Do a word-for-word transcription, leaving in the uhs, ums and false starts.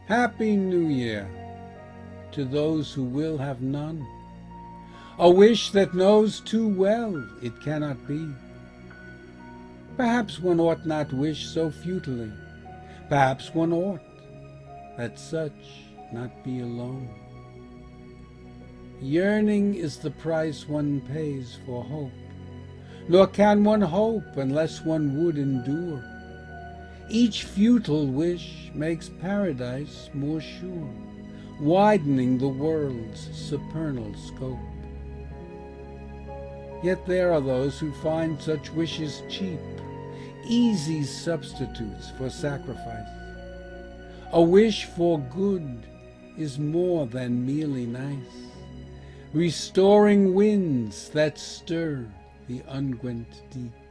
Happy New Year to those who will have none. A wish that knows too well it cannot be. Perhaps one ought not wish so futilely. Perhaps one ought, that such not be alone. Yearning is the price one pays for hope, nor can one hope unless one would endure. Each futile wish makes paradise more sure, widening the world's supernal scope. Yet there are those who find such wishes cheap, easy substitutes for sacrifice. A wish for good is more than merely nice, restoring winds that stir the unguent deep.